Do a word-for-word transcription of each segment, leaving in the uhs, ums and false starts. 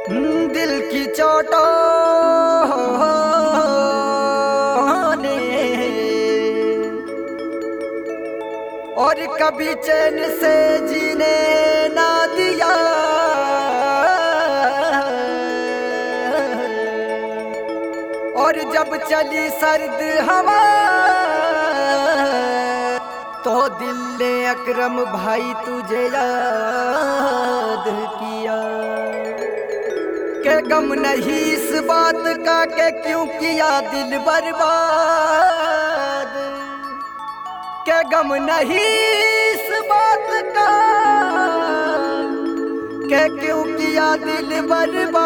दिल की चोटों ने और कभी चैन से जीने ना दिया। और जब चली सर्द हवा तो दिल ने अकरम भाई तुझे याद किया। के गम नहीं इस बात का के क्यों किया दिल बर्बाद। के गम नहीं इस बात का के क्यों किया दिल बर्बाद।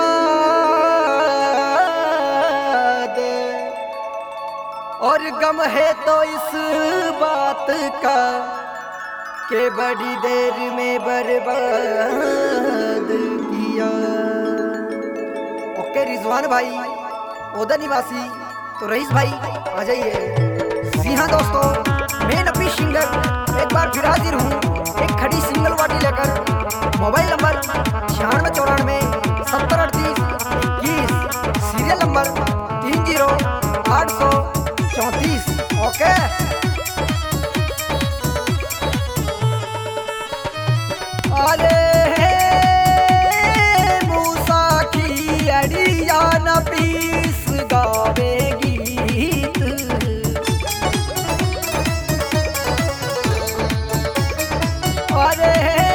और गम है तो इस बात का के बड़ी देर में बर्बाद किया। ओके रिजवान भाई, ओदा निवासी तो रईस भाई आ जाइए। जी हाँ दोस्तों, मैं नपी सिंगर एक बार फिर हाजिर हूँ एक खड़ी सिंगल वाटी लेकर। मोबाइल नंबर छियानवे चौरानवे सत्तर अड़तीस इक्कीस, सीरियल नंबर तीन जीरो आठ सौ चौंतीस। ओके अरे मूसा की अड़िया न पीस गावे गीत। अरे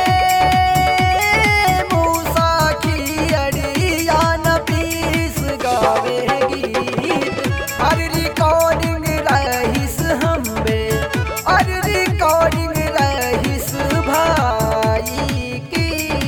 मूसा की अड़िया न पीस गावे गीत। अरे रिकॉर्डिंग रहीस हम बे, अरे रिकॉर्डिंग रहीस भाई की।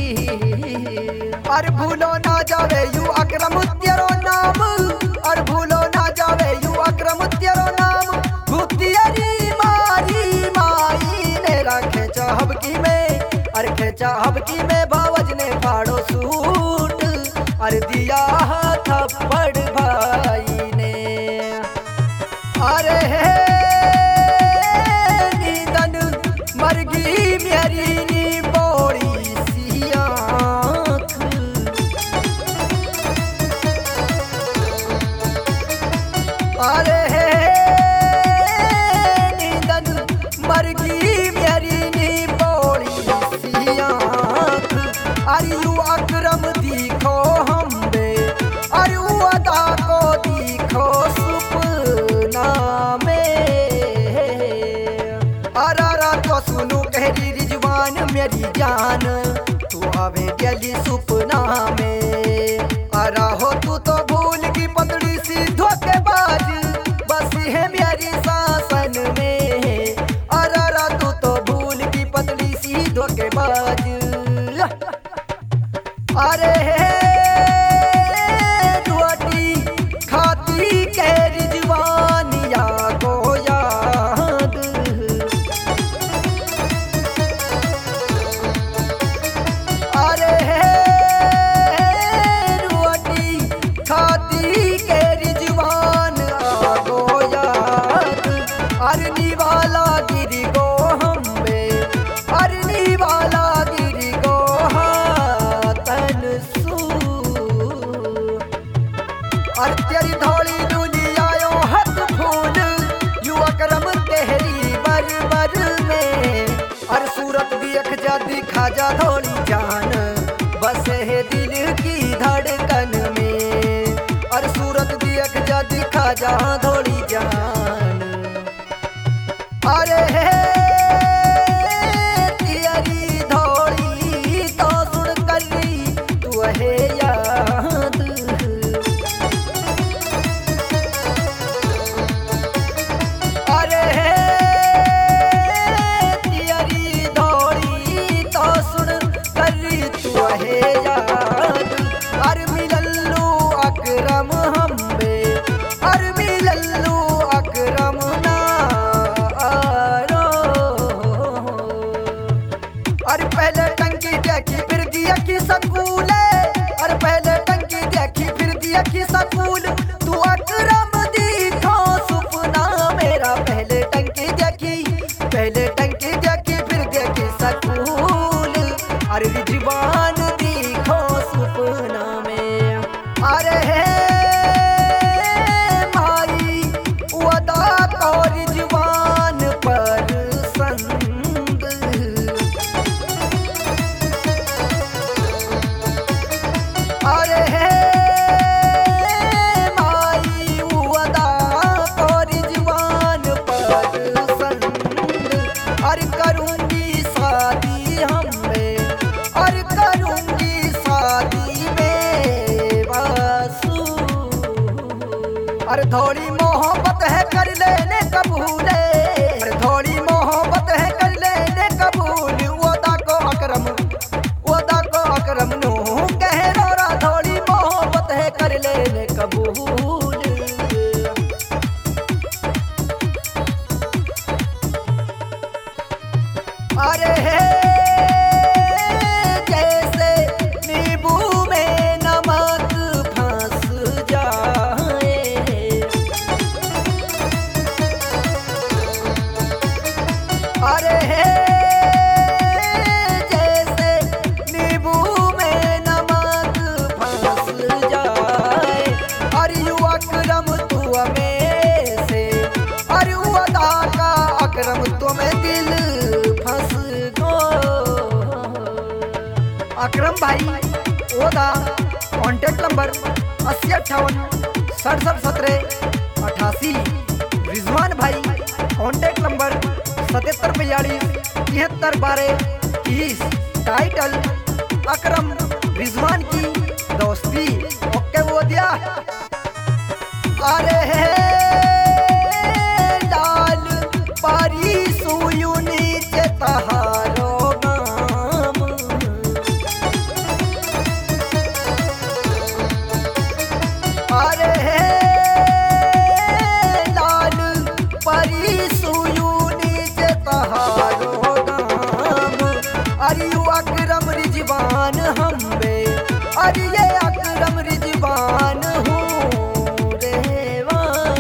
और भूलो ना जावे यू अकरम तेरो नाम, और भूलो ना जावे यू अकरम तेरो नाम। भूतियरी मारी माई ने रखे चाहबकी में, और खेचा हबकी में बावज ने फाड़ो सूट, और दिया थप्पड़ भाई ने। अरे नींदन मरगी मेरी नी बोड़ी सी आँख। अरे नींदन मरगी मेरी नी बोड़ी सी आँख। अरे यू अकरम दिखो हम बे, अरे यू अदा को दिखो सुपना में। अरारा तो सुनू कहरी रिजवान मेरी जान, तू आवे गली सुपना में। अरा हो तू तो भूल की पतड़ी सी धोखेबाज बसी है मेरी शासन में। अरारा तू तो भूल की पतड़ी सी धोखेबाज। अरे रोटी खाती के रिजवानिया को याद। अरे रोटी खाती के रिजवान को याद। अरनी वाला गिरी गो हम बे, अरनी वाला गिरी गो हाथन सू। और तेरी धौली दुनिया यो हथ फूल यू अकरम तेरी बर बर में। और सूरत देख जा दिखा जा धौली जान बस है दिल की धड़कन में। और सूरत देख जा दिखा जा धौली जान। अरे तेरी धौली तो सुन कली तू है याद। अरे तेरी धौली तो सुन कली तू है याद। अरे मिलल्लू अकरम हम बे, अरे मिलल्लू अकरम ना आरो। और पहले टंकी देखी फिर दिया की सकूल, और पहले टंकी देखी फिर दिया की सकूल। तू अकरम दिखो सुपना मेरा, पहले टंकी देखी पहले टंकी देखी फिर देखी सकूल। और रिजवान दिखो सुपना में। और करूंगी शादी हमें, और करूंगी शादी में वासु। और थोड़ी मोहब्बत है कर लेने कबूले, और थोड़ी मोहब्बत है कर लेने कबूल। वादा को अकरम, वादा को अकरम नो कह रोरा, थोड़ी मोहब्बत है कर लेने कबूल। अरे हे जैसे नींबू में नमक फंस जाए, अरे हे जैसे नींबू में नमक फंस जाए। और यू अकरम तू में से, और वादा का अकरम तुम्हें दिल फंस गो। अकरम भाई ओदा कॉन्टेक्ट नंबर अस्सी अट्ठावन सड़सठ सत्रह अठासी। रिजवान भाई कॉन्टेक्ट नंबर सतहत्तर बयालीस तिहत्तर बारह तीस। टाइटल अकरम रिजवान की दोस्ती। ओके वो दिया। अरे हे लाल पारी सुयु नीचे तहारो नाम, अरे हे लाल पारी सुयु नीचे तहारो नाम। अरे यू अकरम रिजवान हम्बे, अरे ये अकरम रिजवान हूँ रेवा।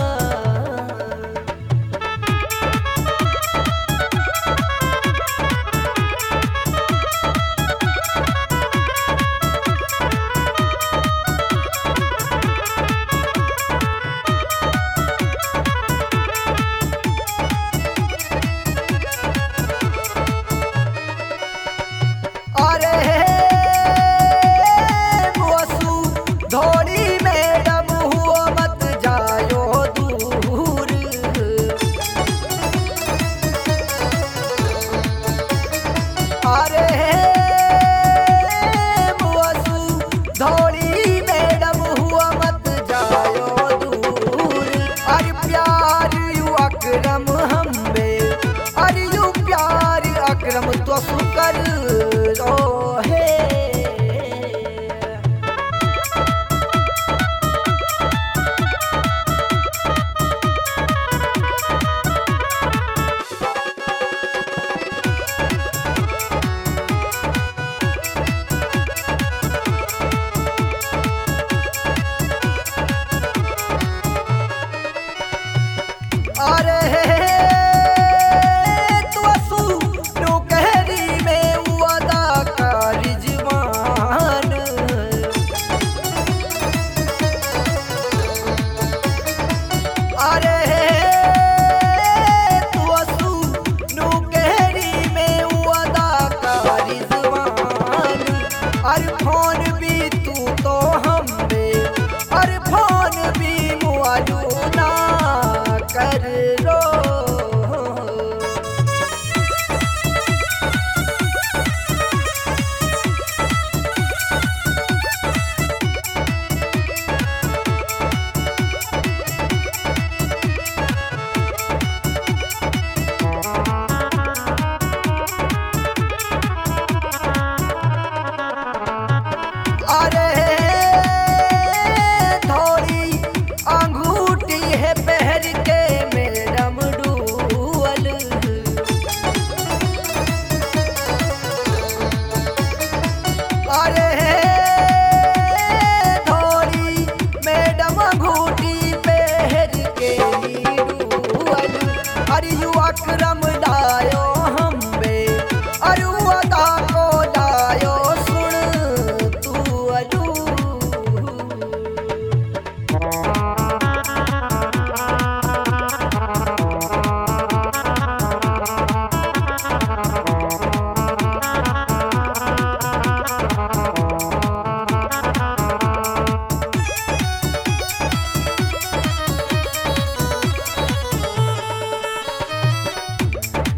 अरे वसु धोड़ी मैडम हुआ मत जायो दूर, अरे